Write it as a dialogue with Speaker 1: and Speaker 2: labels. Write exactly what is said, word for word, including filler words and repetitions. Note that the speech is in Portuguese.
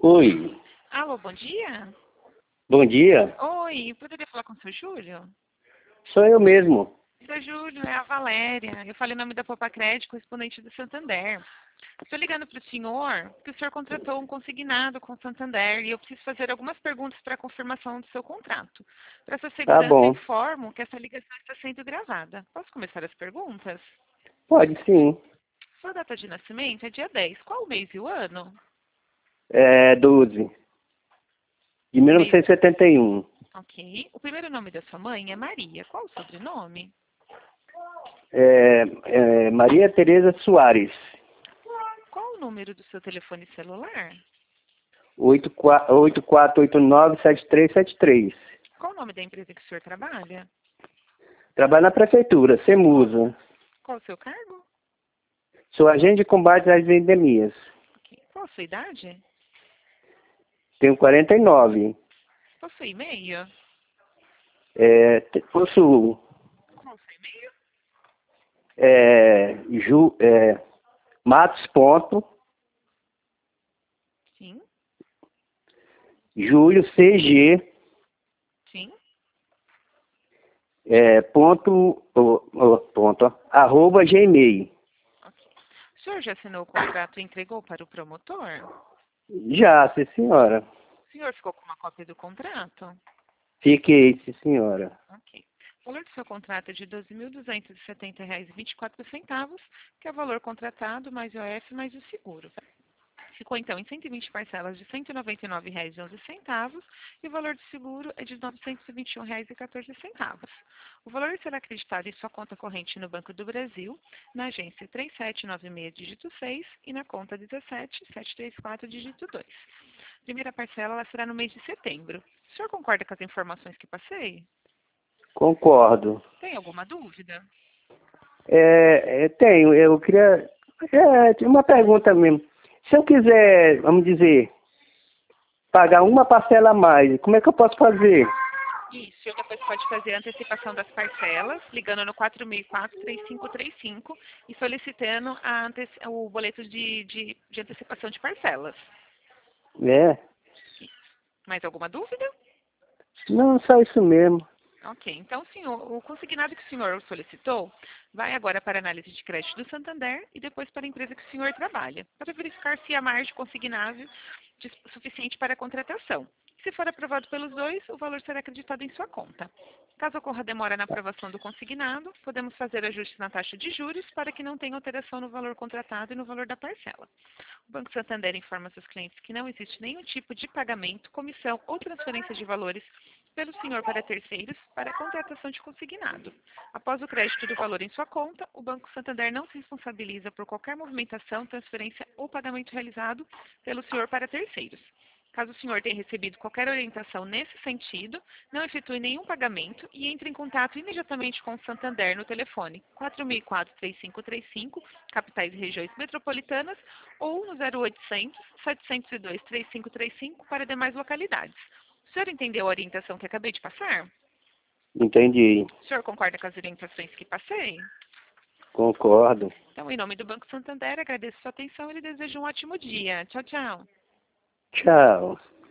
Speaker 1: Oi,
Speaker 2: Alô, bom dia?
Speaker 1: bom dia.
Speaker 2: Oi, poderia falar com o seu Júlio?
Speaker 1: Sou eu mesmo.
Speaker 2: Seu Júlio, é a Valéria. Eu falei o nome da Poupa Crédito, correspondente do Santander. Estou ligando para o senhor, porque o senhor contratou um consignado com o Santander e eu preciso fazer algumas perguntas para a confirmação do seu contrato. Para sua
Speaker 1: Tá
Speaker 2: segurança,
Speaker 1: bom.
Speaker 2: informo que essa ligação está sendo gravada. Posso começar as perguntas?
Speaker 1: Pode sim.
Speaker 2: Sua data de nascimento é dia dez. Qual o mês e o ano?
Speaker 1: É doze de
Speaker 2: O mês.
Speaker 1: mil novecentos e setenta e um.
Speaker 2: Ok. O primeiro nome da sua mãe é Maria. Qual o sobrenome?
Speaker 1: É, é, Maria Tereza Soares.
Speaker 2: Qual o número do seu telefone celular?
Speaker 1: oito quatro oito nove sete três sete três.
Speaker 2: Qual o nome da empresa que o senhor trabalha?
Speaker 1: Trabalho na prefeitura, Semusa.
Speaker 2: Qual o seu cargo?
Speaker 1: Sou agente de combate às endemias.
Speaker 2: Ok. Qual a sua idade?
Speaker 1: Tenho quarenta e nove.
Speaker 2: Possui e-mail?
Speaker 1: É, te- possuo
Speaker 2: Qual o seu e-mail?
Speaker 1: é, ju, é, Matos ponto,
Speaker 2: Sim,
Speaker 1: Júlio C G
Speaker 2: sim.
Speaker 1: é, ponto, oh, oh, ponto, ó, arroba gmail.
Speaker 2: Ok. O senhor já assinou o contrato e entregou para o promotor?
Speaker 1: Já, sim senhora.
Speaker 2: O senhor ficou com uma cópia do contrato?
Speaker 1: Fiquei, sim senhora.
Speaker 2: Ok. O valor do seu contrato é de doze mil duzentos e setenta reais e vinte e quatro centavos, que é o valor contratado mais o I O F mais o seguro. Ficou então em cento e vinte parcelas de cento e noventa e nove reais e onze centavos e o valor do seguro é de novecentos e vinte e um reais e quatorze centavos. O valor será acreditado em sua conta corrente no Banco do Brasil, na agência três sete nove seis, dígito seis e na conta dezessete sete três quatro, dígito dois. Primeira parcela ela será no mês de setembro. O senhor concorda com as informações que passei?
Speaker 1: Concordo.
Speaker 2: Tem alguma dúvida?
Speaker 1: É, é, tenho, eu queria. É, tinha uma pergunta mesmo. Se eu quiser, vamos dizer, pagar uma parcela a mais, como é que eu posso fazer?
Speaker 2: Isso, o senhor depois pode fazer a antecipação das parcelas, ligando no quatro mil e quatro, três cinco três cinco e solicitando a ante- o boleto de, de, de antecipação de parcelas.
Speaker 1: É?
Speaker 2: Mais alguma dúvida?
Speaker 1: Não, só isso mesmo.
Speaker 2: Ok, então senhor, o consignado que o senhor solicitou vai agora para a análise de crédito do Santander e depois para a empresa que o senhor trabalha, para verificar se há margem consignável de- suficiente para a contratação. Se for aprovado pelos dois, o valor será acreditado em sua conta. Caso ocorra demora na aprovação do consignado, podemos fazer ajustes na taxa de juros para que não tenha alteração no valor contratado e no valor da parcela. O Banco Santander informa seus clientes que não existe nenhum tipo de pagamento, comissão ou transferência de valores pelo senhor para terceiros para a contratação de consignado. Após o crédito do valor em sua conta, o Banco Santander não se responsabiliza por qualquer movimentação, transferência ou pagamento realizado pelo senhor para terceiros. Caso o senhor tenha recebido qualquer orientação nesse sentido, não efetue nenhum pagamento e entre em contato imediatamente com o Santander no telefone quatro mil e quatro, três cinco três cinco, capitais e regiões metropolitanas, ou no zero oitocentos, setecentos e dois, três cinco três cinco para demais localidades. O senhor entendeu a orientação que acabei de passar?
Speaker 1: Entendi.
Speaker 2: O senhor concorda com as orientações que passei?
Speaker 1: Concordo.
Speaker 2: Então, em nome do Banco Santander, agradeço sua atenção e lhe desejo um ótimo dia. Tchau, tchau.
Speaker 1: Tchau.